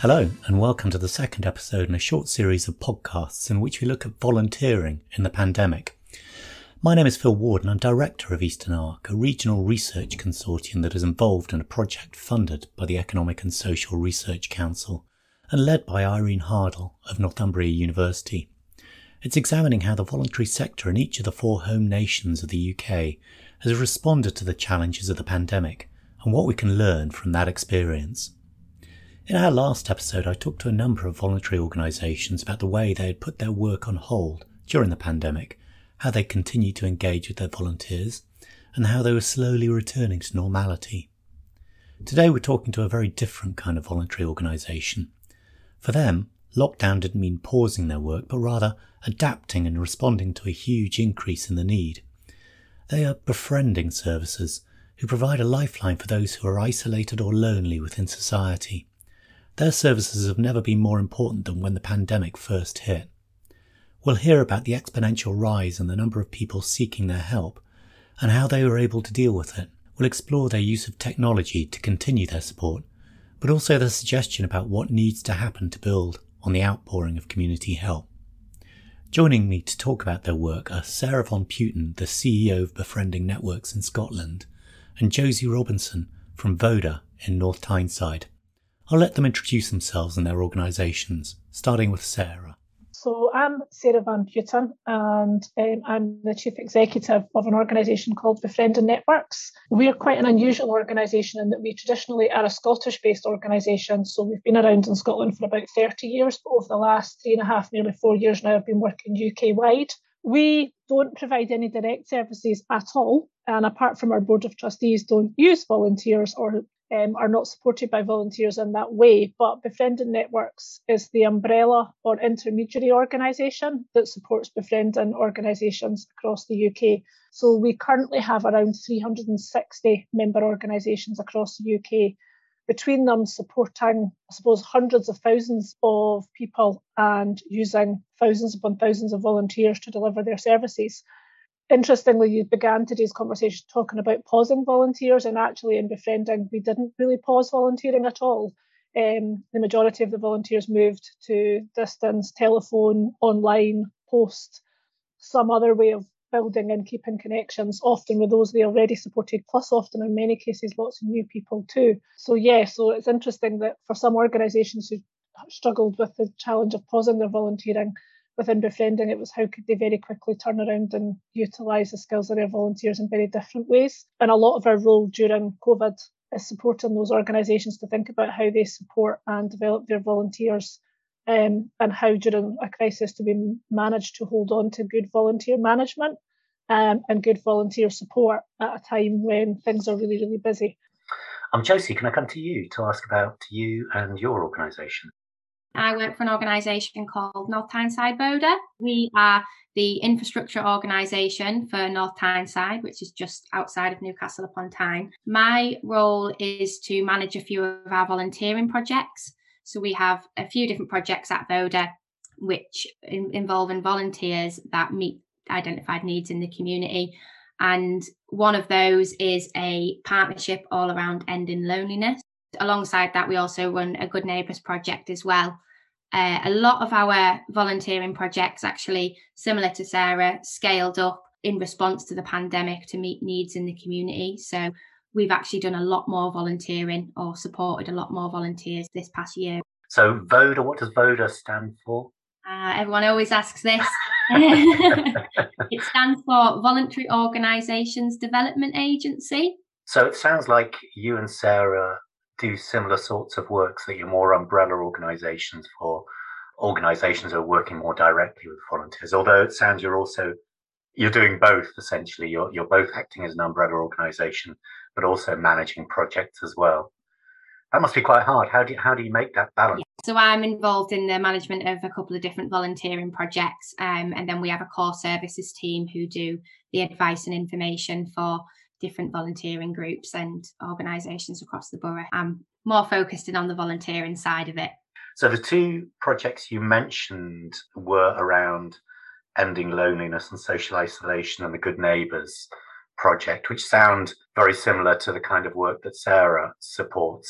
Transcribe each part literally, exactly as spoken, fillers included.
Hello, and welcome to the second episode in a short series of podcasts in which we look at volunteering in the pandemic. My name is Phil Ward, and I'm Director of Eastern Arc, a regional research consortium that is involved in a project funded by the Economic and Social Research Council and led by Irene Hardle of Northumbria University. It's examining how the voluntary sector in each of the four home nations of the U K has responded to the challenges of the pandemic and what we can learn from that experience. In our last episode, I talked to a number of voluntary organisations about the way they had put their work on hold during the pandemic, how they continued to engage with their volunteers, and how they were slowly returning to normality. Today we're talking to a very different kind of voluntary organisation. For them, lockdown didn't mean pausing their work, but rather adapting and responding to a huge increase in the need. They are befriending services who provide a lifeline for those who are isolated or lonely within society. Their services have never been more important than when the pandemic first hit. We'll hear about the exponential rise in the number of people seeking their help and how they were able to deal with it. We'll explore their use of technology to continue their support, but also their suggestion about what needs to happen to build on the outpouring of community help. Joining me to talk about their work are Sarah von Putten, the C E O of Befriending Networks in Scotland, and Josie Robinson from Voda in North Tyneside. I'll let them introduce themselves and their organisations, starting with Sarah. So I'm Sarah von Putten, and um, I'm the Chief Executive of an organisation called Befriending Networks. We're quite an unusual organisation in that we traditionally are a Scottish-based organisation, so we've been around in Scotland for about thirty years, but over the last three and a half, nearly four years now, I've been working U K-wide. We don't provide any direct services at all, and apart from our Board of Trustees, don't use volunteers or Um, are not supported by volunteers in that way, but Befriending Networks is the umbrella or intermediary organisation that supports befriending organisations across the U K. So we currently have around three hundred sixty member organisations across the U K, between them supporting, I suppose, hundreds of thousands of people and using thousands upon thousands of volunteers to deliver their services. Interestingly, you began today's conversation talking about pausing volunteers, and actually in Befriending, we didn't really pause volunteering at all. Um, the majority of the volunteers moved to distance, telephone, online, post, some other way of building and keeping connections, often with those they already supported, plus often in many cases lots of new people too. So yeah, so it's interesting that for some organisations who struggled with the challenge of pausing their volunteering, within Befriending, it was how could they very quickly turn around and utilise the skills of their volunteers in very different ways. And a lot of our role during COVID is supporting those organisations to think about how they support and develop their volunteers, um, and how during a crisis to be managed to hold on to good volunteer management um, and good volunteer support at a time when things are really, really busy. Um, Josie, can I come to you to ask about you and your organisation? I work for an organisation called North Tyneside Voda. We are the infrastructure organisation for North Tyneside, which is just outside of Newcastle upon Tyne. My role is to manage a few of our volunteering projects. So we have a few different projects at Voda which in, involve volunteers that meet identified needs in the community. And one of those is a partnership all around ending loneliness. Alongside that, we also run a Good Neighbours project as well. Uh, a lot of our volunteering projects, actually similar to Sarah, scaled up in response to the pandemic to meet needs in the community. So we've actually done a lot more volunteering or supported a lot more volunteers this past year. So Voda, what does Voda stand for? Uh, everyone always asks this. It stands for Voluntary Organisations Development Agency. So it sounds like you and Sarah do similar sorts of works, that you're more umbrella organisations for organisations that are working more directly with volunteers. Although it sounds you're also, you're doing both essentially. You're you're both acting as an umbrella organisation, but also managing projects as well. That must be quite hard. How do you, how do you make that balance? Yeah. So I'm involved in the management of a couple of different volunteering projects, um, and then we have a core services team who do the advice and information for different volunteering groups and organisations across the borough. I'm more focused in on the volunteering side of it. So the two projects you mentioned were around ending loneliness and social isolation and the Good Neighbours project, which sound very similar to the kind of work that Sarah supports.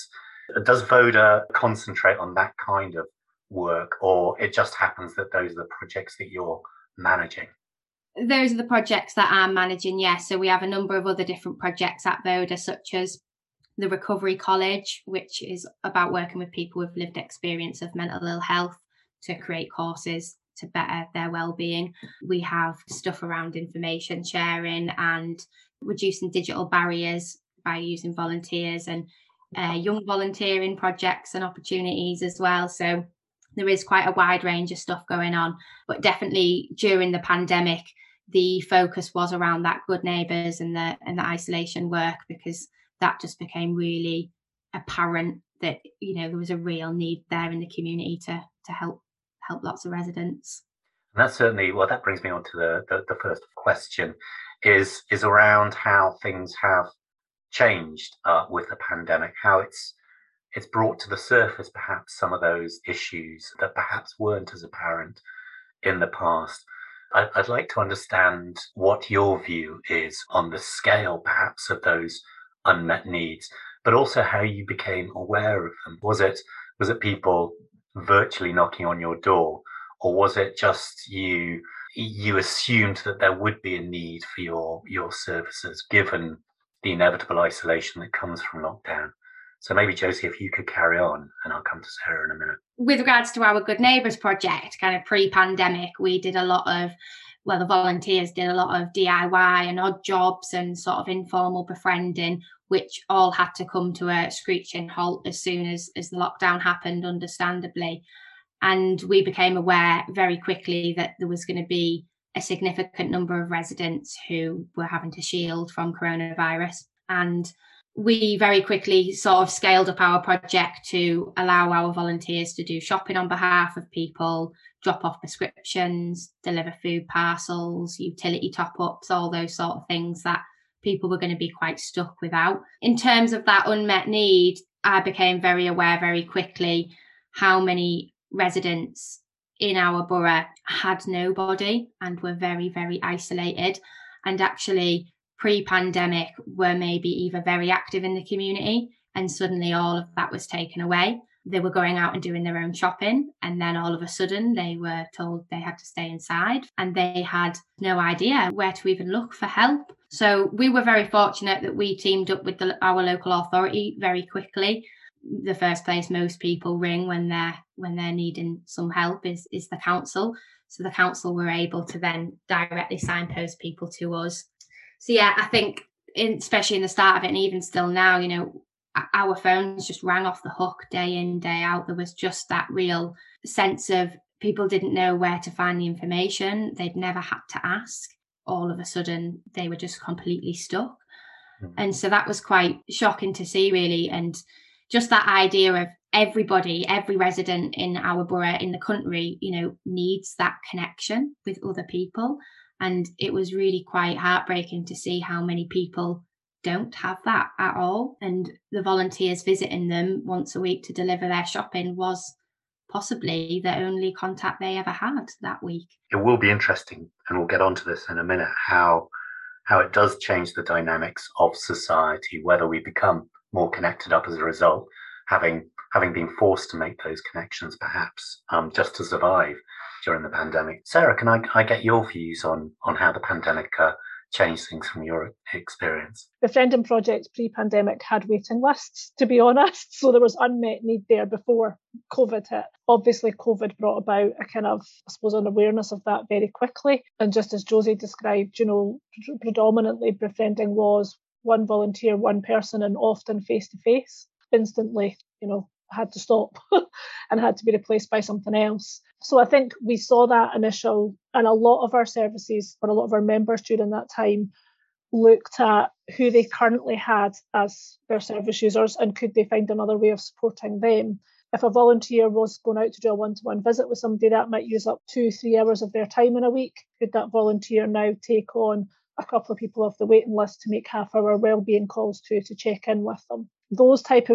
Does Voda concentrate on that kind of work, or it just happens that those are the projects that you're managing? Those are the projects that I'm managing, yes. So we have a number of other different projects at Voda, such as the Recovery College, which is about working with people with lived experience of mental ill health to create courses to better their well-being. We have stuff around information sharing and reducing digital barriers by using volunteers, and uh, young volunteering projects and opportunities as well. So there is quite a wide range of stuff going on, but definitely during the pandemic, the focus was around that good neighbours and the and the isolation work, because that just became really apparent that, you know, there was a real need there in the community to to help help lots of residents. And that's certainly, well, that brings me on to the, the, the first question is is around how things have changed uh, with the pandemic, how it's it's brought to the surface perhaps some of those issues that perhaps weren't as apparent in the past. I, I'd like to understand what your view is on the scale perhaps of those unmet needs, but also how you became aware of them. Was it was it people virtually knocking on your door, or was it just you you assumed that there would be a need for your your services given the inevitable isolation that comes from lockdown? So maybe, Josie, if you could carry on, and I'll come to Sarah in a minute. With regards to our Good Neighbours project, kind of pre-pandemic, we did a lot of, well, the volunteers did a lot of D I Y and odd jobs and sort of informal befriending, which all had to come to a screeching halt as soon as, as the lockdown happened, understandably. And we became aware very quickly that there was going to be a significant number of residents who were having to shield from coronavirus. And we very quickly sort of scaled up our project to allow our volunteers to do shopping on behalf of people, drop off prescriptions, deliver food parcels, utility top-ups, all those sort of things that people were going to be quite stuck without. In terms of that unmet need, I became very aware very quickly how many residents in our borough had nobody and were very, very isolated, and actually pre-pandemic were maybe either very active in the community, and suddenly all of that was taken away. They were going out and doing their own shopping, and then all of a sudden they were told they had to stay inside, and they had no idea where to even look for help. So we were very fortunate that we teamed up with the, our local authority very quickly. The first place most people ring when they're when they're needing some help is is the council. So the council were able to then directly signpost people to us. So yeah, I think in, especially in the start of it, and even still now, you know, our phones just rang off the hook day in, day out. There was just that real sense of people didn't know where to find the information. They'd never had to ask. All of a sudden, they were just completely stuck. Mm-hmm. And so that was quite shocking to see, really. And just that idea of everybody, every resident in our borough, in the country, you know, needs that connection with other people. And it was really quite heartbreaking to see how many people don't have that at all. And the volunteers visiting them once a week to deliver their shopping was possibly the only contact they ever had that week. It will be interesting, and we'll get onto this in a minute, how how it does change the dynamics of society, whether we become more connected up as a result, having having been forced to make those connections perhaps um, just to survive during the pandemic. Sarah, can I, I get your views on, on how the pandemic uh, changed things from your experience? The Befriending Project pre-pandemic had waiting lists, to be honest. So there was unmet need there before COVID hit. Obviously, COVID brought about a kind of, I suppose, an awareness of that very quickly. And just as Josie described, you know, predominantly befriending was one volunteer, one person, and often face-to-face. Instantly, you know, had to stop and had to be replaced by something else. So I think we saw that initial, and a lot of our services, or a lot of our members during that time, looked at who they currently had as their service users and could they find another way of supporting them. If a volunteer was going out to do a one-to-one visit with somebody, that might use up two, three hours of their time in a week. Could that volunteer now take on a couple of people off the waiting list to make half-hour wellbeing calls to to check in with them? Those type of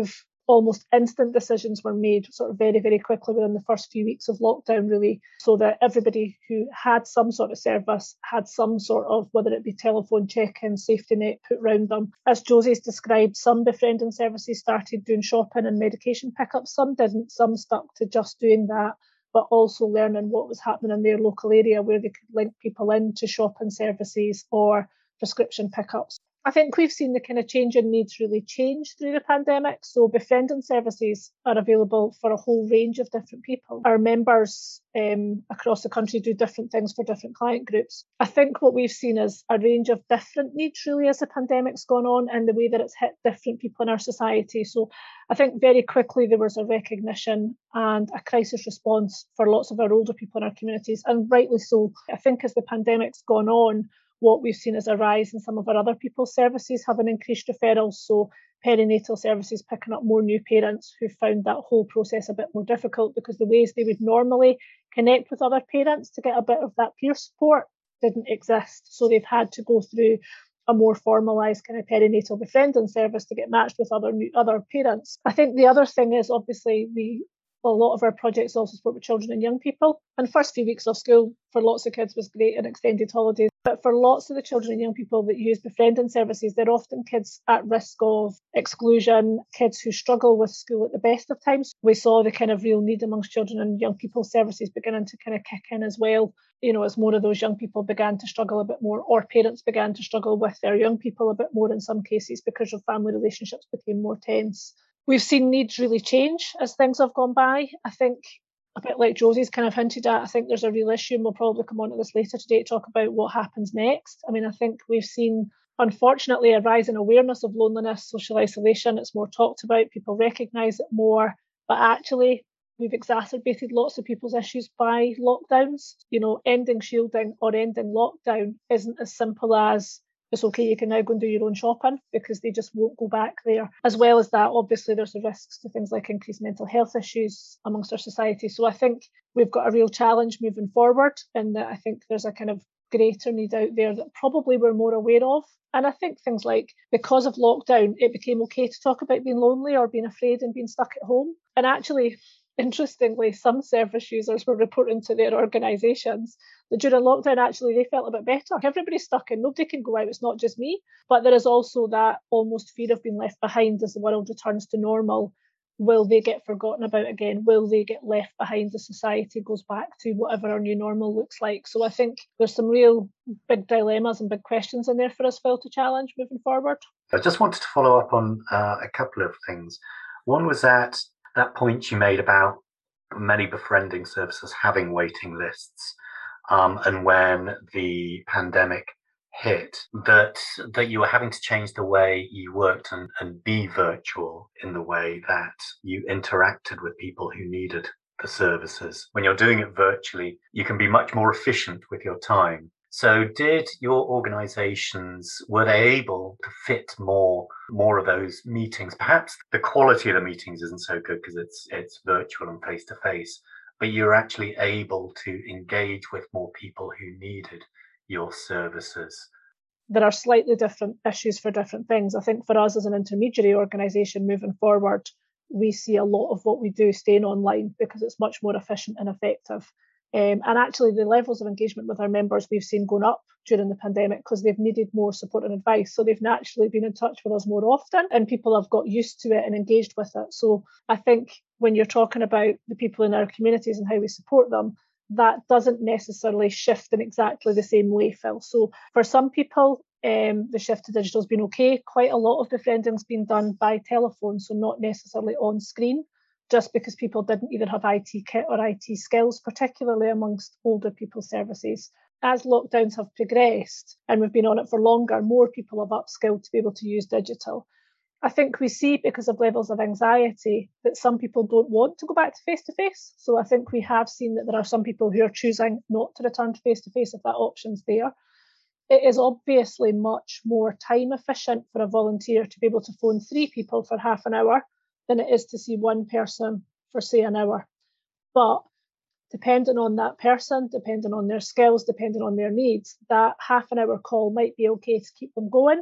almost instant decisions were made sort of very, very quickly within the first few weeks of lockdown, really, so that everybody who had some sort of service had some sort of, whether it be telephone check-in, safety net put round them. As Josie's described, some befriending services started doing shopping and medication pickups, some didn't, some stuck to just doing that, but also learning what was happening in their local area where they could link people into shopping services or prescription pickups. I think we've seen the kind of change in needs really change through the pandemic. So befriending services are available for a whole range of different people. Our members um, across the country do different things for different client groups. I think what we've seen is a range of different needs really as the pandemic's gone on and the way that it's hit different people in our society. So I think very quickly there was a recognition and a crisis response for lots of our older people in our communities, and rightly so. I think as the pandemic's gone on, what we've seen is a rise in some of our other people's services having increased referrals. So perinatal services picking up more new parents who found that whole process a bit more difficult because the ways they would normally connect with other parents to get a bit of that peer support didn't exist. So they've had to go through a more formalised kind of perinatal befriending service to get matched with other new, other parents. I think the other thing is obviously we a lot of our projects also support with children and young people. And first few weeks of school for lots of kids was great and extended holidays. But for lots of the children and young people that use befriending services, they're often kids at risk of exclusion, kids who struggle with school at the best of times. We saw the kind of real need amongst children and young people services beginning to kind of kick in as well. You know, as more of those young people began to struggle a bit more, or parents began to struggle with their young people a bit more in some cases because of family relationships became more tense. We've seen needs really change as things have gone by. I think a bit like Josie's kind of hinted at, I think there's a real issue, and we'll probably come on to this later today to talk about what happens next. I mean, I think we've seen, unfortunately, a rise in awareness of loneliness, social isolation. It's more talked about, people recognise it more, but actually we've exacerbated lots of people's issues by lockdowns. You know, ending shielding or ending lockdown isn't as simple as it's okay, you can now go and do your own shopping, because they just won't go back there. As well as that, obviously, there's the risks to things like increased mental health issues amongst our society. So I think we've got a real challenge moving forward, and that I think there's a kind of greater need out there that probably we're more aware of. And I think things like, because of lockdown, it became okay to talk about being lonely or being afraid and being stuck at home. And actually, interestingly, some service users were reporting to their organisations that during lockdown, actually, they felt a bit better. Everybody's stuck in, nobody can go out, it's not just me. But there is also that almost fear of being left behind as the world returns to normal. Will they get forgotten about again? Will they get left behind as society goes back to whatever our new normal looks like? So I think there's some real big dilemmas and big questions in there for us, Phil, to challenge moving forward. I just wanted to follow up on uh, a couple of things. One was that that point you made about many befriending services having waiting lists, um, and when the pandemic hit, that that you were having to change the way you worked and, and be virtual in the way that you interacted with people who needed the services. When you're doing it virtually, you can be much more efficient with your time. So did your organizations, were they able to fit more more of those meetings? Perhaps the quality of the meetings isn't so good because it's it's virtual and face to face, but you're actually able to engage with more people who needed your services. There are slightly different issues for different things. I think for us as an intermediary organisation moving forward, we see a lot of what we do staying online because it's much more efficient and effective. Um, and actually the levels of engagement with our members we've seen going up during the pandemic because they've needed more support and advice. So they've naturally been in touch with us more often, and people have got used to it and engaged with it. So I think when you're talking about the people in our communities and how we support them, that doesn't necessarily shift in exactly the same way, Phil. So for some people, um, the shift to digital has been okay. Quite a lot of befriending's been done by telephone, so not necessarily on screen, just because people didn't either have I T kit or I T skills, particularly amongst older people's services. As lockdowns have progressed and we've been on it for longer, more people have upskilled to be able to use digital. I think we see, because of levels of anxiety, that some people don't want to go back to face-to-face. So I think we have seen that there are some people who are choosing not to return to face-to-face if that option's there. It is obviously much more time efficient for a volunteer to be able to phone three people for half an hour than it is to see one person for, say, an hour. But depending on that person, depending on their skills, depending on their needs, that half an hour call might be okay to keep them going.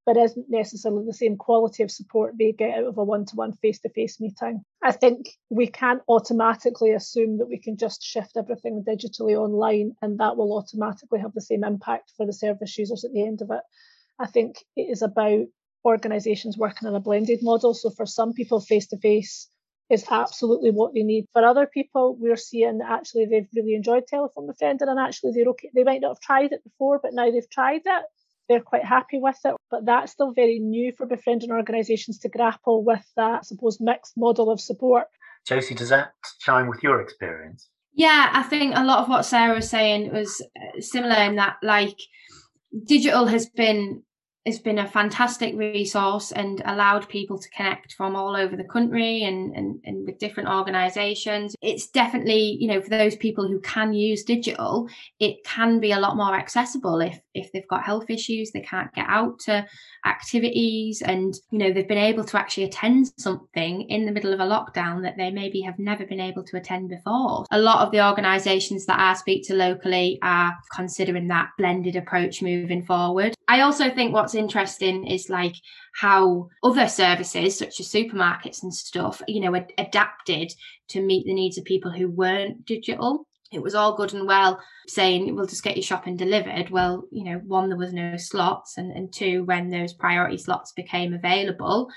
but isn't necessarily the same quality of support they get out of a one-to-one face-to-face meeting. I think we can't automatically assume that we can just shift everything digitally online and that will automatically have the same impact for the service users at the end of it. I think it is about organisations working on a blended model. So for some people, face-to-face is absolutely what they need. For other people, we're seeing that actually they've really enjoyed Telephone Befriending and actually they're okay. They might not have tried it before, but now they've tried it. They're quite happy with it, but that's still very new for befriending organisations to grapple with that, I suppose, mixed model of support. Josie, does that chime with your experience? Yeah, I think a lot of what Sarah was saying was similar in that, like, digital has been has been a fantastic resource and allowed people to connect from all over the country and, and, and with different organisations. It's definitely, you know, for those people who can use digital, it can be a lot more accessible if if they've got health issues, they can't get out to activities and, you know, they've been able to actually attend something in the middle of a lockdown that they maybe have never been able to attend before. A lot of the organisations that I speak to locally are considering that blended approach moving forward. I also think what's interesting is like how other services such as supermarkets and stuff, you know, ad- adapted to meet the needs of people who weren't digital. It was all good and well saying, we'll just get your shopping delivered. Well, you know, one, there was no slots, and, and two, when those priority slots became available,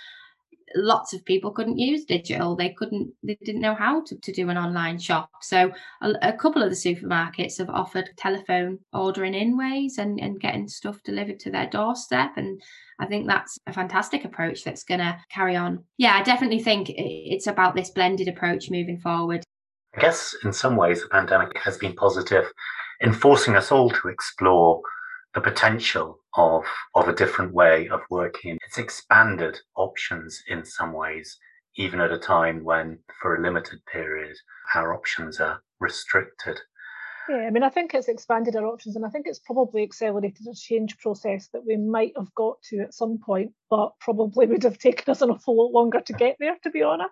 lots of people couldn't use digital. They couldn't, they didn't know how to, to do an online shop. So a, a couple of the supermarkets have offered telephone ordering in ways and, and getting stuff delivered to their doorstep. And I think that's a fantastic approach that's going to carry on. Yeah, I definitely think it's about this blended approach moving forward. I guess in some ways the pandemic has been positive in forcing us all to explore the potential of of a different way of working. It's expanded options in some ways, even at a time when, for a limited period, our options are restricted. Yeah, I mean, I think it's expanded our options, and I think it's probably accelerated a change process that we might have got to at some point, but probably would have taken us an awful lot longer to get there, to be honest.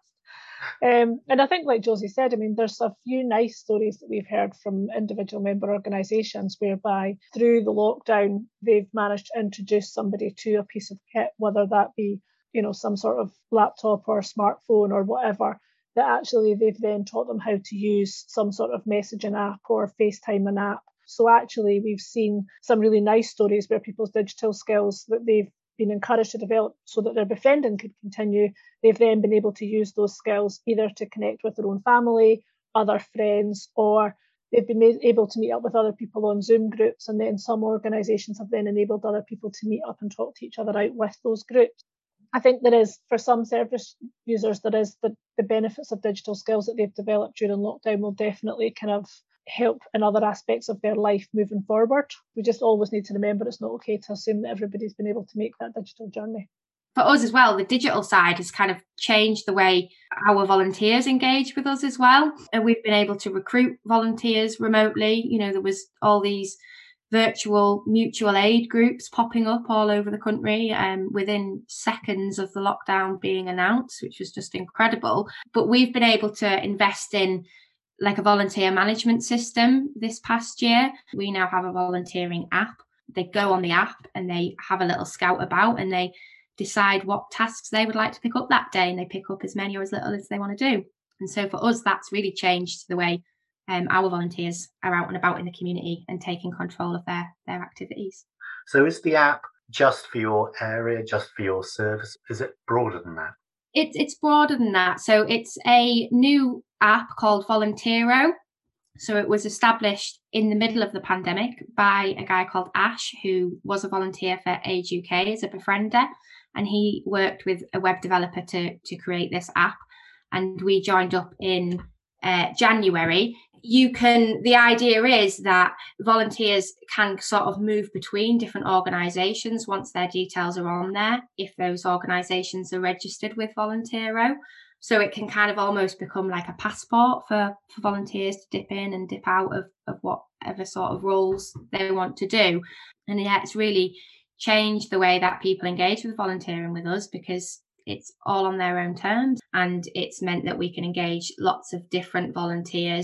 Um, and I think, like Josie said, I mean, there's a few nice stories that we've heard from individual member organisations whereby through the lockdown, they've managed to introduce somebody to a piece of kit, whether that be, you know, some sort of laptop or smartphone or whatever, that actually they've then taught them how to use some sort of messaging app or FaceTime an app. So actually, we've seen some really nice stories where people's digital skills that they've been encouraged to develop so that their befriending could continue, they've then been able to use those skills either to connect with their own family, other friends, or they've been made, able to meet up with other people on Zoom groups. And then some organisations have then enabled other people to meet up and talk to each other out with those groups. I think there is, for some service users, there is the, the benefits of digital skills that they've developed during lockdown will definitely kind of help in other aspects of their life moving forward. We just always need to remember it's not okay to assume that everybody's been able to make that digital journey. For us as well, the digital side has kind of changed the way our volunteers engage with us as well. And we've been able to recruit volunteers remotely. You know, there was all these virtual mutual aid groups popping up all over the country um, within seconds of the lockdown being announced, which was just incredible. But we've been able to invest in like a volunteer management system this past year. We now have a volunteering app. They go on the app and they have a little scout about and they decide what tasks they would like to pick up that day, and they pick up as many or as little as they want to do. And so for us, that's really changed the way um, our volunteers are out and about in the community and taking control of their, their activities. So is the app just for your area, just for your service? Is it broader than that? It, it's broader than that. So it's a new app called Volunteero. So it was established in the middle of the pandemic by a guy called Ash, who was a volunteer for Age U K as a befriender. And he worked with a web developer to, to create this app. And we joined up in uh, January. You can, the idea is that volunteers can sort of move between different organisations once their details are on there, if those organisations are registered with Volunteero. So it can kind of almost become like a passport for, for volunteers to dip in and dip out of, of whatever sort of roles they want to do. And yeah, it's really changed the way that people engage with volunteering with us, because it's all on their own terms, and it's meant that we can engage lots of different volunteers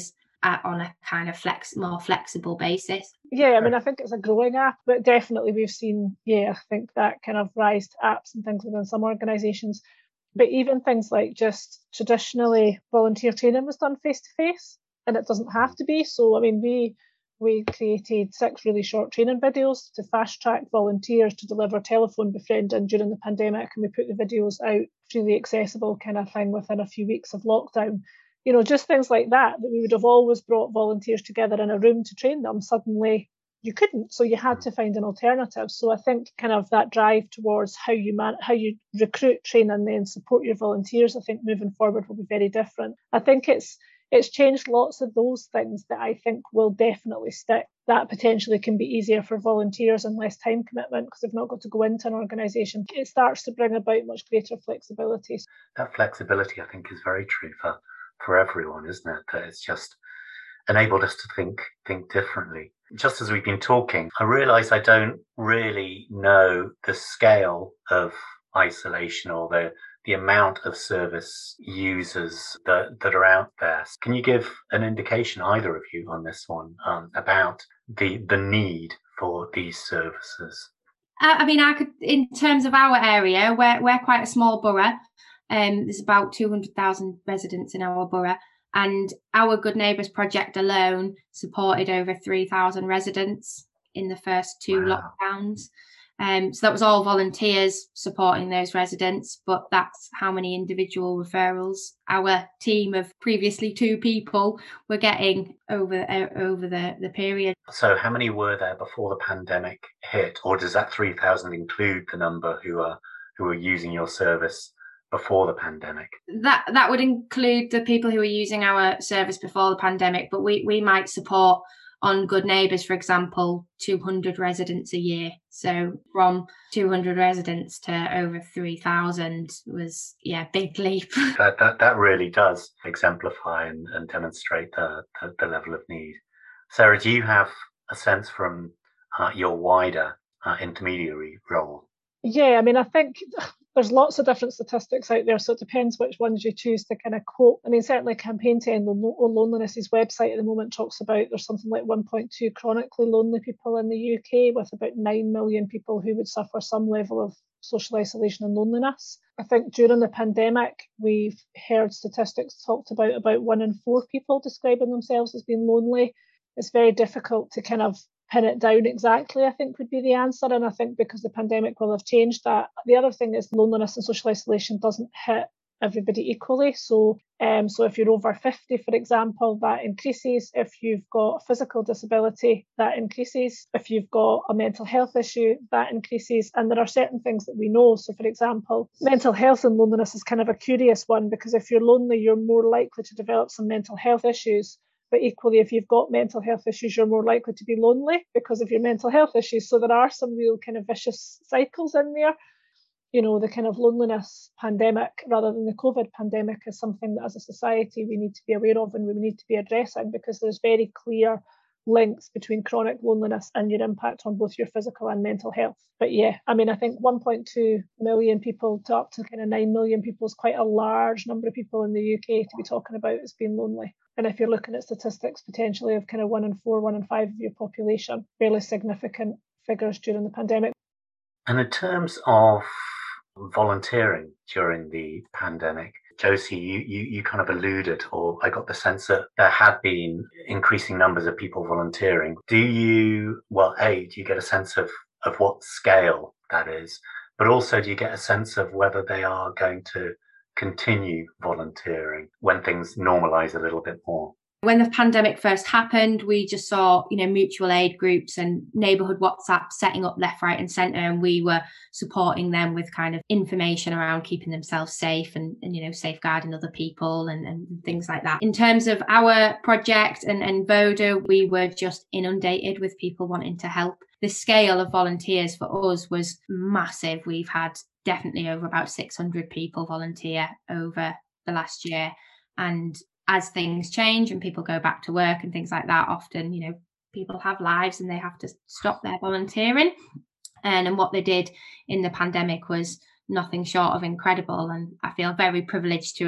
uh, on a kind of flex, more flexible basis. Yeah, I mean, I think it's a growing app, but definitely we've seen, yeah, I think that kind of rise to apps and things within some organisations. But even things like just traditionally volunteer training was done face to face, and it doesn't have to be. So, I mean, we we created six really short training videos to fast track volunteers to deliver telephone befriending during the pandemic, and we put the videos out freely accessible kind of thing within a few weeks of lockdown. You know, just things like that, that we would have always brought volunteers together in a room to train them. Suddenly you couldn't, so you had to find an alternative. So I think kind of that drive towards how you man how you recruit, train, and then support your volunteers, I think moving forward will be very different. I think it's it's changed lots of those things that I think will definitely stick. That potentially can be easier for volunteers and less time commitment because they've not got to go into an organisation. It starts to bring about much greater flexibility. That flexibility, I think, is very true for, for everyone, isn't it? That it's just enabled us to think think differently. Just as we've been talking, I realise I don't really know the scale of isolation or the the amount of service users that, that are out there. Can you give an indication, either of you, on this one, um, about the the need for these services? I mean, I could, in terms of our area, we're we're quite a small borough. Um, there's about two hundred thousand residents in our borough, and our Good Neighbours project alone supported over three thousand residents in the first two wow. lockdowns. Um, so that was all volunteers supporting those residents, but that's how many individual referrals our team of previously two people were getting over uh, over the, the period. So how many were there before the pandemic hit, or does that three thousand include the number who are who are using your service before the pandemic? That that would include the people who were using our service before the pandemic, but we, we might support on Good Neighbours, for example, two hundred residents a year. So from two hundred residents to over three thousand was, yeah, big leap. That that, that really does exemplify and, and demonstrate the, the, the level of need. Sarah, do you have a sense from uh, your wider uh, intermediary role? Yeah, I mean, I think there's lots of different statistics out there, so it depends which ones you choose to kind of quote. I mean, certainly Campaign to End Loneliness's website at the moment talks about there's something like one point two chronically lonely people in the U K, with about nine million people who would suffer some level of social isolation and loneliness. I think during the pandemic, we've heard statistics talked about about one in four people describing themselves as being lonely. It's very difficult to kind of pin it down exactly, I think, would be the answer. And I think because the pandemic will have changed that. The other thing is loneliness and social isolation doesn't hit everybody equally. So, um, so if you're over fifty, for example, that increases. If you've got a physical disability, that increases. If you've got a mental health issue, that increases. And there are certain things that we know. So, for example, mental health and loneliness is kind of a curious one, because if you're lonely, you're more likely to develop some mental health issues. But equally, if you've got mental health issues, you're more likely to be lonely because of your mental health issues. So there are some real kind of vicious cycles in there. You know, the kind of loneliness pandemic rather than the COVID pandemic is something that as a society we need to be aware of and we need to be addressing, because there's very clear links between chronic loneliness and your impact on both your physical and mental health. But yeah, I mean, I think one point two million people to up to kind of nine million people is quite a large number of people in the U K to be talking about as being lonely. And if you're looking at statistics potentially of kind of one in four, one in five of your population, fairly significant figures during the pandemic. And in terms of volunteering during the pandemic, Josie, you, you, you kind of alluded, or I got the sense that there had been increasing numbers of people volunteering. Do you, well, A, do you get a sense of, of what scale that is? But also, do you get a sense of whether they are going to continue volunteering when things normalise a little bit more? When the pandemic first happened, we just saw, you know, mutual aid groups and neighbourhood WhatsApp setting up left, right and centre, and we were supporting them with kind of information around keeping themselves safe and, and you know, safeguarding other people and, and things like that. In terms of our project and, and Voda, we were just inundated with people wanting to help. The scale of volunteers for us was massive. We've had definitely over about six hundred people volunteer over the last year. And as things change and people go back to work and things like that, often, you know, people have lives and they have to stop their volunteering. And, and what they did in the pandemic was nothing short of incredible. And I feel very privileged to have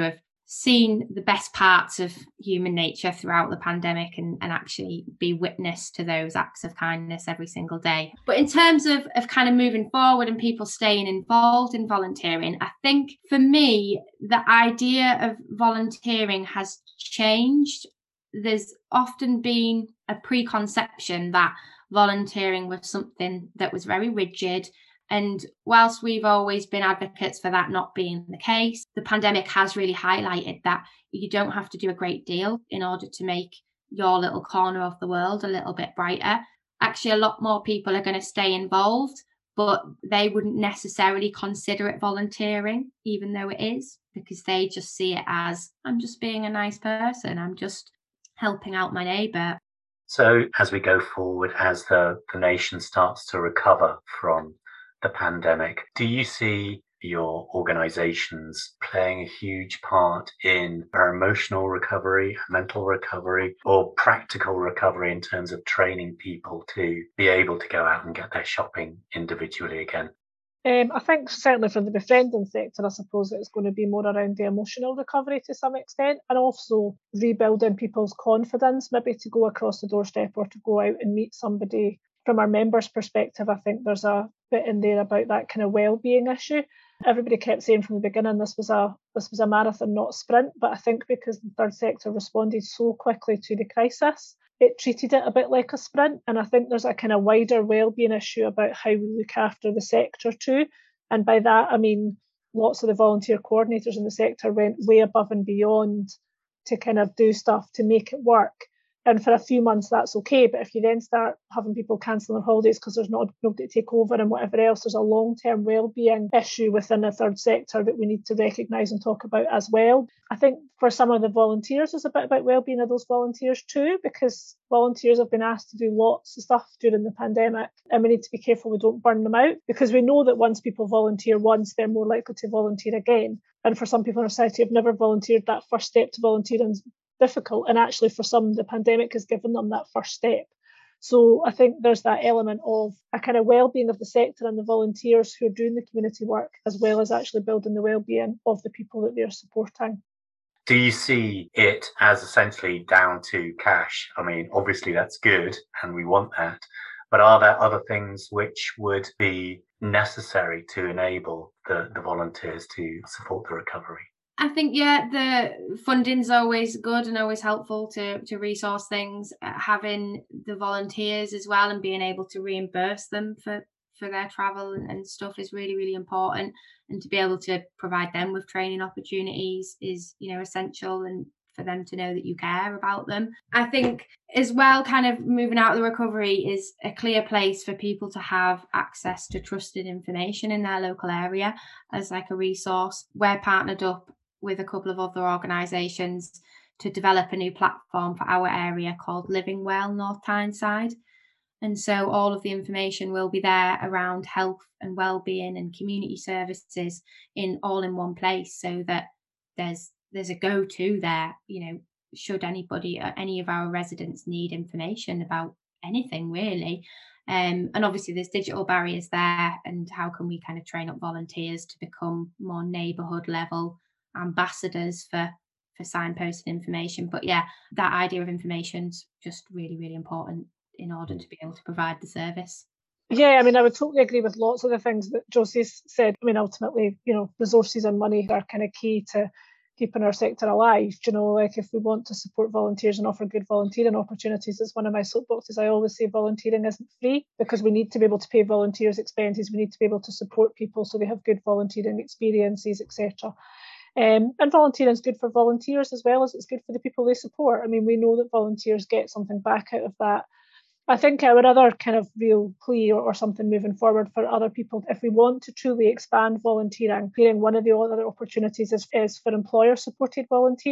seen the best parts of human nature throughout the pandemic and, and actually be witness to those acts of kindness every single day. But in terms of, of kind of moving forward and people staying involved in volunteering, I think for me, the idea of volunteering has changed. There's often been a preconception that volunteering was something that was very rigid. And whilst we've always been advocates for that not being the case, the pandemic has really highlighted that you don't have to do a great deal in order to make your little corner of the world a little bit brighter. Actually, a lot more people are going to stay involved, but they wouldn't necessarily consider it volunteering, even though it is, because they just see it as, I'm just being a nice person. I'm just helping out my neighbour. So as we go forward, as the, the nation starts to recover from the pandemic, do you see your organizations playing a huge part in our emotional recovery, mental recovery, or practical recovery in terms of training people to be able to go out and get their shopping individually again? Um, I think certainly for the befriending sector, I suppose it's going to be more around the emotional recovery to some extent, and also rebuilding people's confidence, maybe to go across the doorstep or to go out and meet somebody. From our members' perspective, I think there's a bit in there about that kind of well-being issue. Everybody kept saying from the beginning this was a this was a marathon, not a sprint, but I think because the third sector responded so quickly to the crisis, it treated it a bit like a sprint. And I think there's a kind of wider well-being issue about how we look after the sector too. And by that, I mean, lots of the volunteer coordinators in the sector went way above and beyond to kind of do stuff to make it work. And for a few months, that's okay. But if you then start having people cancel their holidays because there's not nobody to take over and whatever else, there's a long-term well-being issue within the third sector that we need to recognise and talk about as well. I think for some of the volunteers, there's a bit about well-being of those volunteers too, because volunteers have been asked to do lots of stuff during the pandemic, and we need to be careful we don't burn them out, because we know that once people volunteer once, they're more likely to volunteer again. And for some people in our society who have never volunteered, that first step to volunteering is difficult, and actually for some the pandemic has given them that first step. So I think there's that element of a kind of well-being of the sector and the volunteers who are doing the community work, as well as actually building the well-being of the people that they're supporting. Do you see it as essentially down to cash? I mean, obviously that's good and we want that, but are there other things which would be necessary to enable the, the volunteers to support the recovery? I think, yeah, the funding's always good and always helpful to, to resource things. Uh, having the volunteers as well and being able to reimburse them for, for their travel and, and stuff is really, really important. And to be able to provide them with training opportunities is, you know, essential, and for them to know that you care about them. I think as well, kind of moving out of the recovery is a clear place for people to have access to trusted information in their local area as like a resource. We're partnered up with a couple of other organisations to develop a new platform for our area called Living Well North Tyneside. And so all of the information will be there around health and wellbeing and community services in all in one place, so that there's there's a go-to there, you know, should anybody or any of our residents need information about anything really. Um, and obviously there's digital barriers there, and how can we kind of train up volunteers to become more neighbourhood level ambassadors for for signposted information. But yeah, that idea of information's just really, really important in order to be able to provide the service. Yeah, I mean, I would totally agree with lots of the things that Josie's said. I mean, ultimately, you know, resources and money are kind of key to keeping our sector alive. You know, like if we want to support volunteers and offer good volunteering opportunities, it's one of my soapboxes. I always say volunteering isn't free, because we need to be able to pay volunteers' expenses. We need to be able to support people so they have good volunteering experiences, et cetera. Um, and volunteering is good for volunteers as well as it's good for the people they support. I mean, we know that volunteers get something back out of that. I think our other kind of real plea or, or something moving forward for other people, if we want to truly expand volunteering, one of the other opportunities is, is for employer-supported volunteering.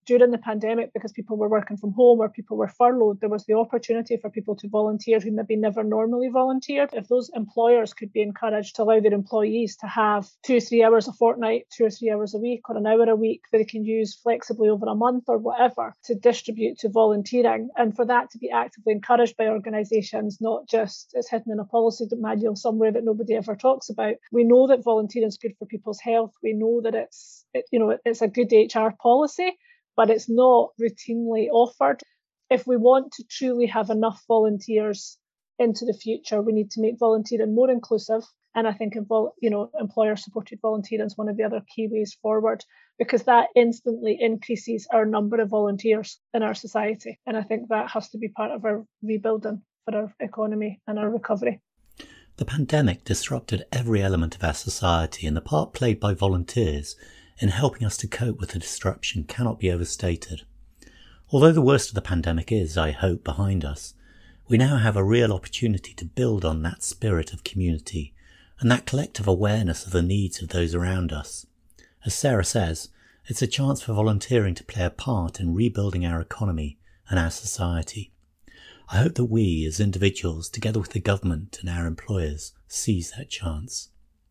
during the pandemic, because people were working from home or people were furloughed, there was the opportunity for people to volunteer who maybe never normally volunteered. If those employers could be encouraged to allow their employees to have two or three hours a fortnight, two or three hours a week, or an hour a week that they can use flexibly over a month or whatever to distribute to volunteering, and for that to be actively encouraged by organisations, not just it's hidden in a policy manual somewhere that nobody ever talks about. We know that volunteering is good for people's health. We know that it's, it, you know, it's a good H R policy, but it's not routinely offered. If we want to truly have enough volunteers into the future, we need to make volunteering more inclusive. And I think, you know, employer-supported volunteering is one of the other key ways forward, because that instantly increases our number of volunteers in our society. And I think that has to be part of our rebuilding for our economy and our recovery. The pandemic disrupted every element of our society, and the part played by volunteers in helping us to cope with the disruption cannot be overstated. Although the worst of the pandemic is, I hope, behind us, we now have a real opportunity to build on that spirit of community and that collective awareness of the needs of those around us. As Sarah says, it's a chance for volunteering to play a part in rebuilding our economy and our society. I hope that we, as individuals, together with the government and our employers, seize that chance.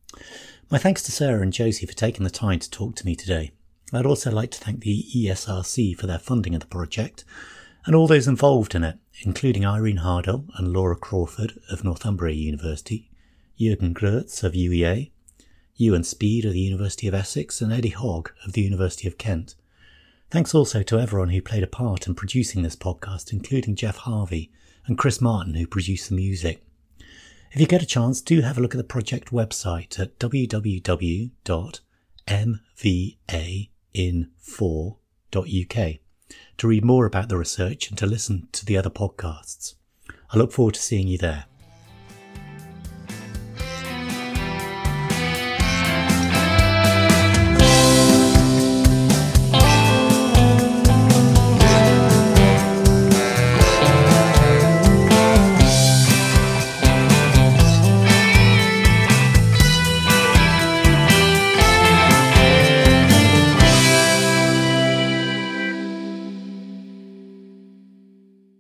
My thanks to Sarah and Josie for taking the time to talk to me today. I'd also like to thank the E S R C for their funding of the project and all those involved in it, including Irene Hardell and Laura Crawford of Northumbria University, Jürgen Grötz of U E A, Ewan Speed of the University of Essex, and Eddie Hogg of the University of Kent. Thanks also to everyone who played a part in producing this podcast, including Jeff Harvey and Chris Martin, who produced the music. If you get a chance, do have a look at the project website at w w w dot m v a in four dot u k to read more about the research and to listen to the other podcasts. I look forward to seeing you there.